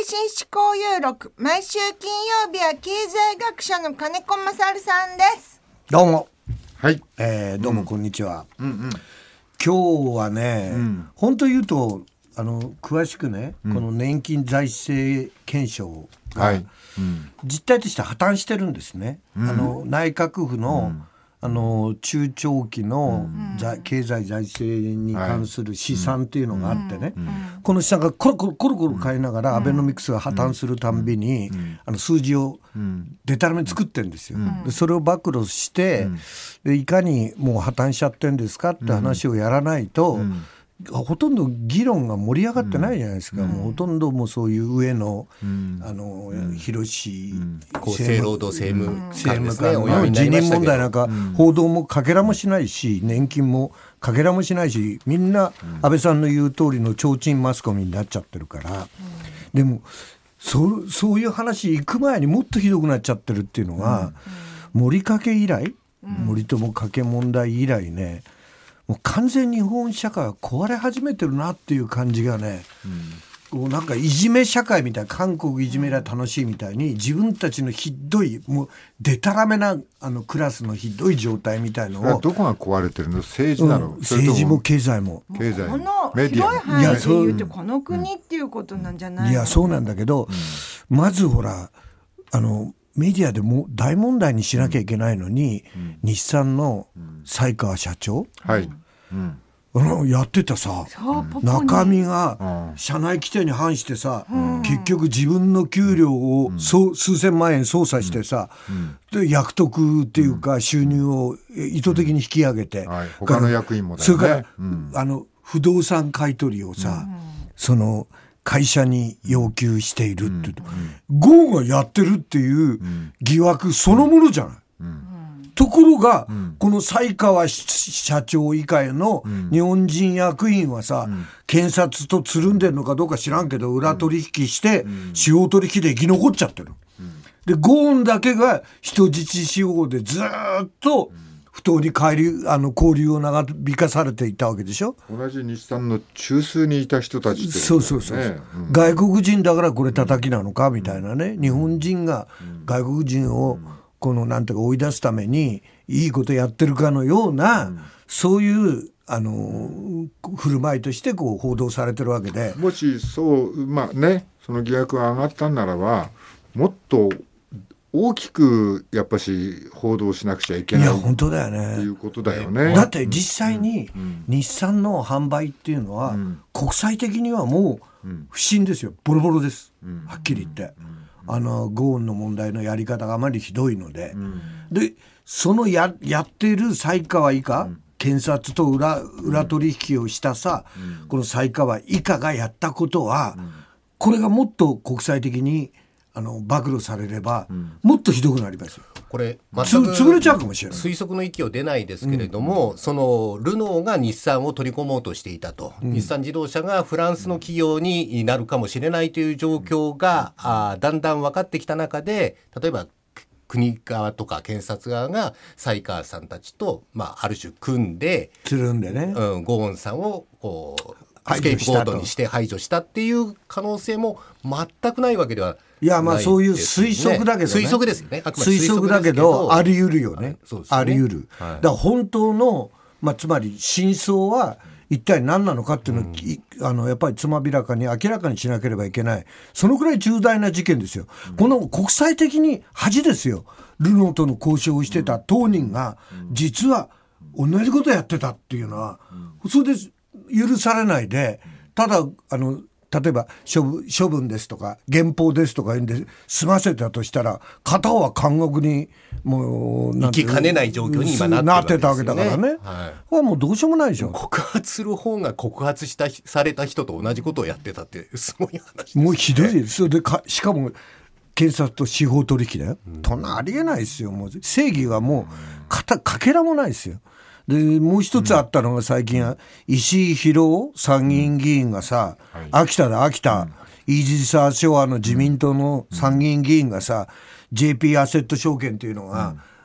新思考有録、毎週金曜日は経済学者の金子勝さんです。 どうも、 はい、 どうもこんにちは。今日はね、本当言うと詳しくね、この年金財政検証が、実態として破綻してるんですね。内閣府の、中長期の、経済財政に関する試算っていうのがあってね、この試算がコロコロ変えながら、アベノミクスが破綻するたんびに、数字をデタラメ作ってるんですよ。でそれを暴露して、でいかにもう破綻しちゃってるんですかって話をやらないと、ほとんど議論が盛り上がってないじゃないですか。もうほとんどもうそういう上の、広し、 厚生労働政務官の辞任問題なんか、報道もかけらもしないし、年金もかけらもしないし、みんな安倍さんの言う通りの提灯マスコミになっちゃってるから、でもそういう話行く前にもっとひどくなっちゃってるっていうのが、森かけ以来、森友かけ問題以来ね、もう完全に日本社会は壊れ始めてるなっていう感じがね、なんかいじめ社会みたいな、韓国いじめが楽しいみたいに、自分たちのひどい、もうデタラメなクラスのひどい状態みたいのを。 どこが壊れてるの？政治なの？ 政治も経済も。 この広い範囲で言うとこの国っていうことなんじゃないの？ いやそうなんだけど、まずほらメディアでも大問題にしなきゃいけないのに、日産の才川社長、やってたさ、中身が社内規定に反してさ、結局自分の給料を数千万円操作してさ、で役得っていうか収入を意図的に引き上げて、 他の役員もだよね。 それから不動産買取をさ、その会社に要求しているって、ゴーがやってるっていう疑惑そのものじゃない。ところが、この才川社長以下の日本人役員はさ、検察とつるんでるのかどうか知らんけど、裏取引して司法取引で生き残っちゃってる。でゴーンだけが人質司法でずっと不当に交流を長引かされていたわけでしょ。 同じ日産の中枢にいた人たちって、ね、 そう、外国人だからこれ叩きなのかみたいなね、日本人が外国人をこのなんていうか追い出すためにいいことやってるかのような、そういう振る舞いとしてこう報道されてるわけで、 もしそうその疑惑が上がったんならば、もっと大きくやっぱし報道しなくちゃいけない。 いや本当だよね。 っていうことだよね。 だって実際に日産の販売っていうのは、国際的にはもう不審ですよ。ボロボロです、はっきり言って。ゴーンの問題のやり方があまりひどいので、でそのやっている才川以下、検察と裏取引をしたさ、この才川以下がやったことは、これがもっと国際的に暴露されれば、もっとひどくなりますよ。 これ潰れちゃうかもしれない。 推測の域を出ないですけれども、そのルノーが日産を取り込もうとしていたと、日産自動車がフランスの企業になるかもしれないという状況が、だんだん分かってきた中で、例えば国側とか検察側が才川さんたちと、ある種組んでつるんでね、 ゴーンさんをこうスケープゴートにして排除したっていう可能性も全くないわけではないです。 いやそういう推測だけどね。 推測ですよね。 推測だけどあり得るよね。あり得る。だから本当の、つまり真相は一体何なのかっていうのを、やっぱりつまびらかに明らかにしなければいけない。そのくらい重大な事件ですよ。この国際的に恥ですよ。ルノーとの交渉をしてた当人が実は同じことやってたっていうのは、それで許されないで、ただ例えば処分ですとか減俸ですとか言うんで済ませたとしたら、片方は監獄にもう行きかねない状況に今なってたわけだからね。もうどうしようもないでしょ。 告発する方が告発された人と同じことをやってたってすごい話です、 もうひどいです。それでしかも検察と司法取引だよ。そんなありえないですよ。もう正義はもうかけらもないですよ。でもう一つあったのが、最近は石井宏夫参議院議員がさ、秋田イージス・アショアの自民党の参議院議員がさ、JP アセット証券というのが、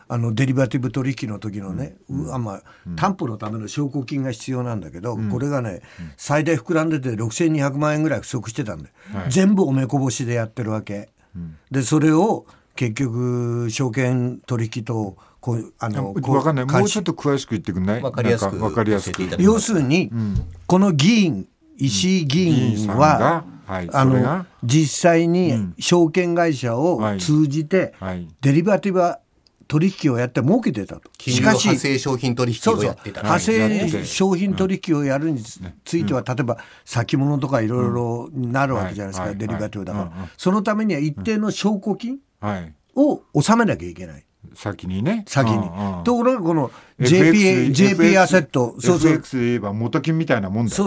デリバティブ取引の時のね、担保のための証拠金が必要なんだけど、これがね、最大膨らんでて6200万円ぐらい不足してたんで、全部おめこぼしでやってるわけ、でそれを結局証券取引と分かんない、もうちょっと詳しく言ってくんない？ 分かりやすく要するに、この議員石井議員は、実際に証券会社を通じてデリバティブ取引をやって儲けてたと。 しかし派生商品取引をやってた。 派生商品取引をやるについては、例えば先物とかいろいろなるわけじゃないですか、デリバティブだから、そのためには一定の証拠金を納めなきゃいけない、 先にね。 ところがこの JP アセット、 FX で言えば元金みたいなもんだ。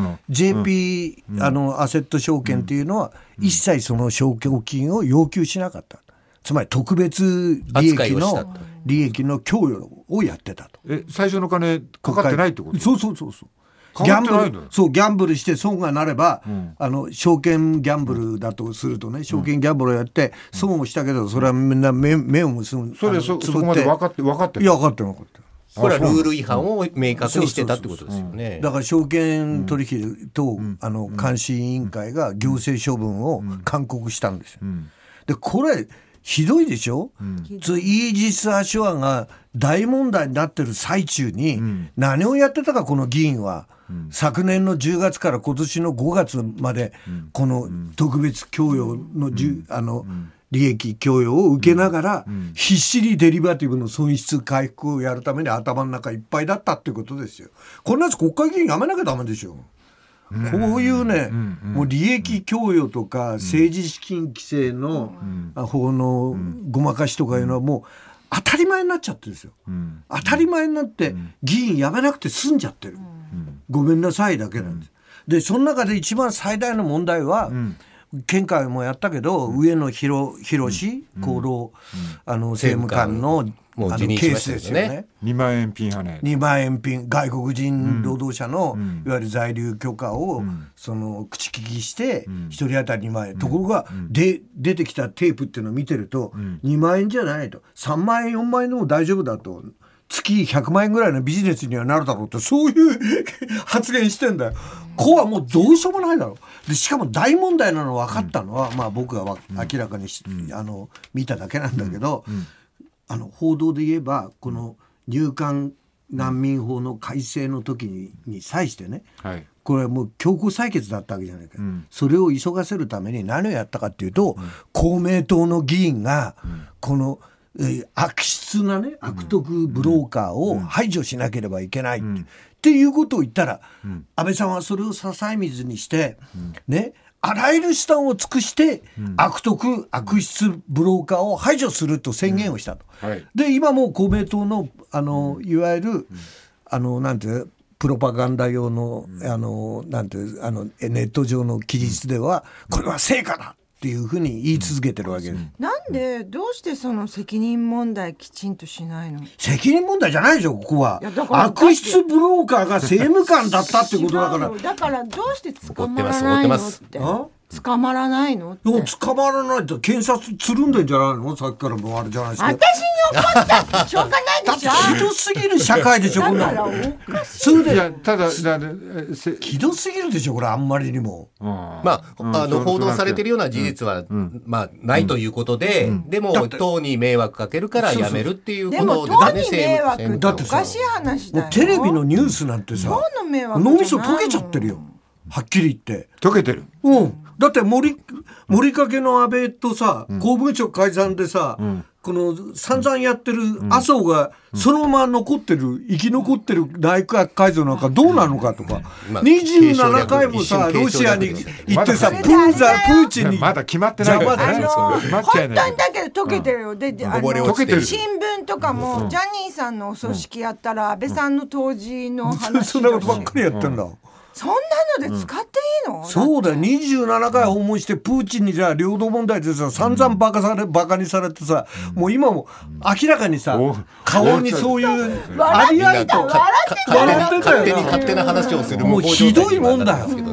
JP アセット証券っていうのは一切その証拠金を要求しなかった。つまり特別利益の供与をやってたと。 最初の金かかってないってこと？ そうギャンブルして損がなれば、証券ギャンブルだとするとね、証券ギャンブルをやって損をしたけど、それはみんな目を結ぶ。 そこまで分かってる。いや、分かってる。 これはルール違反を明確にしてたってことですよね。 だから証券取引と、監視委員会が行政処分を勧告したんですよ。でこれひどいでしょ、イージス・アショアが大問題になってる最中に何をやってたか、この議員は。昨年の10月から今年の5月までこの特別供与の利益供与を受けながら必死にデリバティブの損失回復をやるために頭の中いっぱいだったっていうことですよ。こんなやつ国会議員やめなきゃダメでしょ。こういうね、もう利益供与とか政治資金規正の法のごまかしとかいうのはもう当たり前になっちゃってるんですよ。当たり前になって議員辞めなくて済んじゃってる。ごめんなさいだけなんです。でその中で一番最大の問題は、県会もやったけど、上野博史厚労政務官のケースですよね。 2万円ピン派ね。 2万円ピン、外国人労働者のいわゆる在留許可を口利きして1人当たり2万円、ところが出てきたテープっていうのを見てると、2万円じゃないと、3万円4万円でも大丈夫だと、月100万円ぐらいのビジネスにはなるだろうと、そういう発言してんだよ。ここはもうどうしようもないだろう。でしかも大問題なの分かったのは、僕が明らかに見ただけなんだけど、報道で言えばこの入管難民法の改正の時に際してね、これはもう強行採決だったわけじゃないか、それを急がせるために何をやったかっていうと、公明党の議員がこの悪質なね、悪徳ブローカーを排除しなければいけないっていうことを言ったら、安倍さんはそれを支え水にしてね、あらゆる手段を尽くして悪質ブローカーを排除すると宣言をしたと。で今もう公明党のいわゆるなんていうプロパガンダ用のなんていうネット上の記述では、これは成果だっていうふうに言い続けてるわけです。 なんでどうしてその責任問題きちんとしないの？ 責任問題じゃないでしょ、ここは。悪質ブローカーが政務官だったってことだから。 だからどうして捕まらないのって。捕まらないのって。 捕まらないと検察つるんでんじゃないの？さっきからもうあれじゃないですか。 私に怒ったってしょうがないでしょ。 ひどすぎる社会でしょ、こんなの。それでただひどすぎるでしょ、これあんまりにも。 報道されてるような事実はないということで、でも党に迷惑かけるからやめるっていうことで党に迷惑っておかしい話だよ。 テレビのニュースなんてさ、脳みそ溶けちゃってるよ、はっきり言って。 溶けてる。 だって森掛の安倍とさ、公文書改ざんでさ、この散々やってる麻生がそのまま生き残ってる内閣改造なんかどうなのかとか、27回もさロシアに行ってさ、プーチンにまだ決まってないからね。 本当にだけど溶けてるよ。で新聞とかもジャニーさんのお葬式やったら安倍さんの当時の話そんなことばっかりやってんだ。 そんなので使っていいの？ そうだよ、27回訪問してプーチンにじゃあ領土問題でさ散々バカにされてさ、もう今も明らかにさ顔にそういうありありと勝手な話をするもうひどいもんだよ。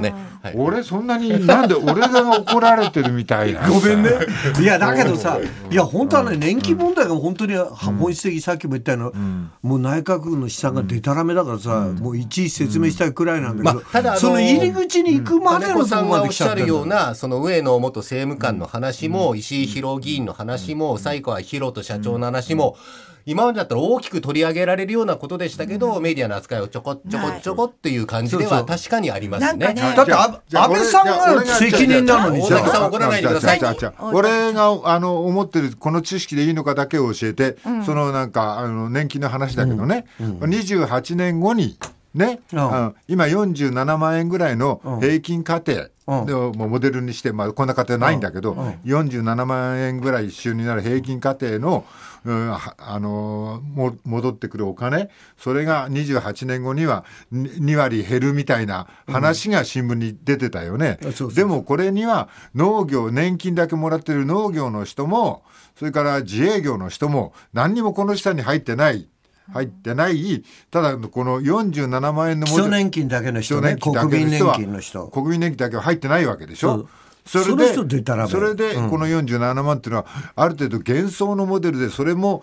俺そんなになんで俺が怒られてるみたいな。 ごめんね。いやだけどさ、いや本当はね、年金問題が本当に本質的、さっきも言ったような、もう内閣府の試算がデタラメだからさ、もういちいち説明したいくらいなんだけど、 ただその入り口に行くまでのとこ金子さんがおっしゃまで来ちゃってるるようなその上野元政務官の話も、石井宏議員の話も、西川博人社長の話も、今までだったら大きく取り上げられるようなことでしたけど、メディアの扱いをちょこっていう感じでは確かにありますね。 だって安倍さんが責任なのに大竹さん怒らないでください。 俺が思ってるこの知識でいいのかだけを教えて、そのなんか年金の話だけどね、28年後にね、今47万円ぐらいの平均家庭をモデルにして、こんな家庭ないんだけど、47万円ぐらい収入になる平均家庭の戻ってくるお金、それが28年後には2割減るみたいな話が新聞に出てたよね。でもこれには農業、年金だけもらってる農業の人も、それから自営業の人も何にもこの下に入ってない。ただこの47万円の基礎年金だけの人ね、国民年金の人、 国民年金だけは入ってないわけでしょ。それでこの47万っていうのはある程度幻想のモデルで、それも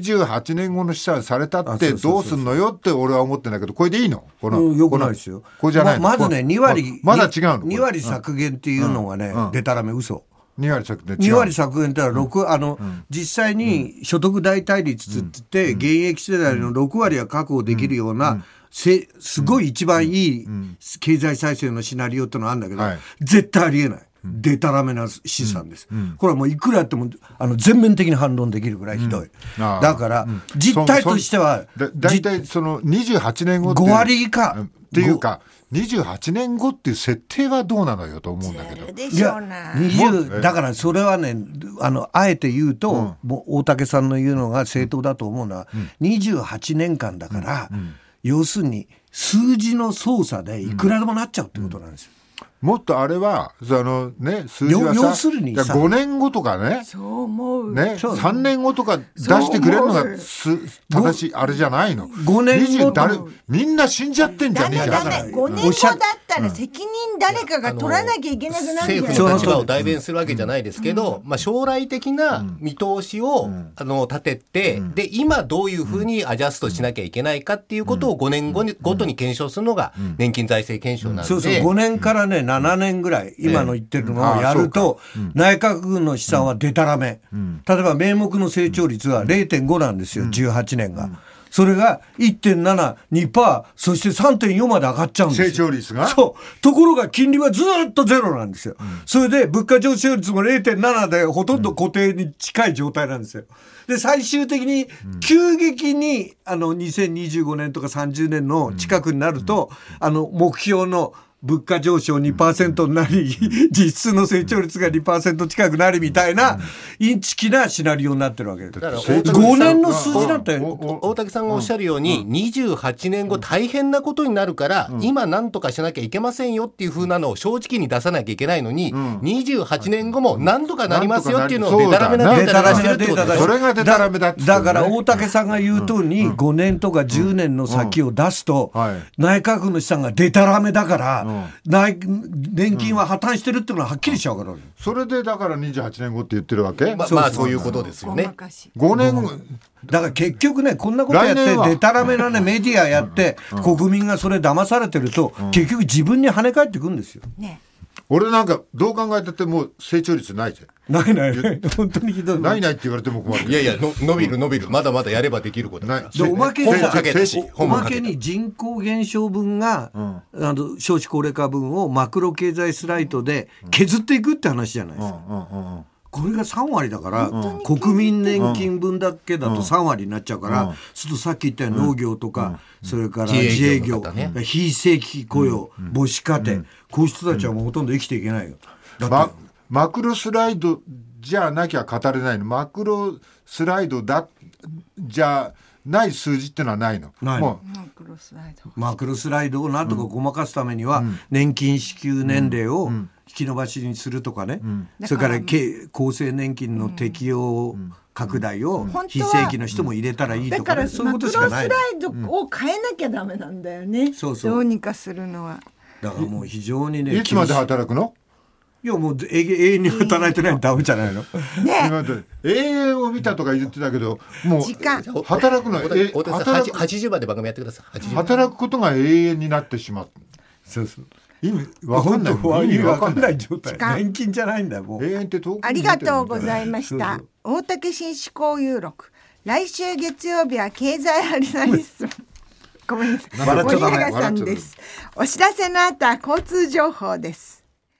28年後の試算されたってどうすんのよって俺は思ってんだけど、これでいいの？ よくないですよ。 これじゃないの？ まずね、2割まだ違うの ？2割削減っていうのがね、でたらめ嘘。 2割削減 2割削減ってのは実際に所得代替率って言って、現役世代の6割は確保できるような、すごい一番いい経済再生のシナリオってのがあるんだけど、絶対ありえない。でたらめな試算です。これはもういくらやっても全面的に反論できるぐらいひどい。だから実態としてはだいたいその28年後って 5割以下っていうか、28年後っていう設定はどうなのよと思うんだけど。 いやだからそれはね、あえて言うと、もう大竹さんの言うのが正当だと思うのは、28年間だから、要するに数字の操作でいくらでもなっちゃうってことなんですよ。 もっとあれは数字はさ、 要するにさ 5年後とかね、 そう思う、 3年後とか出してくれるのが正しいあれじゃないの。 5年後みんな死んじゃってんじゃねえか。 5年後だったら責任誰かが取らなきゃいけなくなるじゃないですか。 政府の立場を代弁するわけじゃないですけど、将来的な見通しを立てて、で今どういうふうにアジャストしなきゃいけないかっていうことを5年ごとに検証するのが年金財政検証なんで、 そう5年からね7年ぐらい今の言ってるのをやると、内閣府の試算はデタラメ、例えば名目の成長率は 0.5 なんですよ、18年が。それが 1.7、2%、そして 3.4 まで上がっちゃうんですよ。 成長率が。 そう。ところが金利はずっとゼロなんですよ。それで物価上昇率も 0.7 でほとんど固定に近い状態なんですよ。で、最終的に急激に2025年とか30年の近くになると、目標の物価上昇 2% になり、実質の成長率が 2% 近くなりみたいなインチキなシナリオになってるわけです。5年の数字だったよ。 大竹さんがおっしゃるように、28年後大変なことになるから、今何とかしなきゃいけませんよっていう風なのを正直に出さなきゃいけないのに、28年後も何とかなりますよっていうのをデタラメなデータ出してるってことです。 それがデタラメだって。 だから大竹さんが言う通りに5年とか10年の先を出すと、内閣府の試算がデタラメだから、年金は破綻してるっていうのははっきりしちゃうから、 それでだから28年後って言ってるわけ。 そういうことですよね。 5年後だから結局ね、こんなことやってデタラメなねメディアやって国民がそれ騙されてると、結局自分に跳ね返ってくるんですよ。 俺なんかどう考えてても成長率ないぜ。 ない本当にひどい。 ないって言われても困る。 いや伸びるまだまだやればできることない。 おまけに人口減少分が、少子高齢化分をマクロ経済スライドで削っていくって話じゃないですか。これが3割だから、国民年金分だけだと3割になっちゃうから、するとさっき言ったように農業とか、それから自営業、非正規雇用、母子家庭、こういう人たちはもうほとんど生きていけないよ。 マクロスライドじゃなきゃ語れないの。マクロスライドじゃない数字ってのはないの。もうマクロスライドをなんとかごまかすためには、年金支給年齢を引き延ばしにするとかね、それから厚生年金の適用拡大を非正規の人も入れたらいいとか、そういうことしかない。 マクロスライドを変えなきゃダメなんだよね。どうにかするのは。 だからもう非常にね、 いつまで働くの？ いやもう永遠に働いてないとダメじゃないの。 ね、 永遠を見たとか言ってたけど、もう時間働くの 80まで番組やってください。 働くことが永遠になってしまう。 そうそう。 意味わかんない。 意味わかんない状態。年金じゃないんだよもう。 永遠って遠くにありがとうございました。大竹紳士交友録。来週月曜日は経済アナリスト。ごめんなさい。森永さんです。お知らせの後は交通情報です。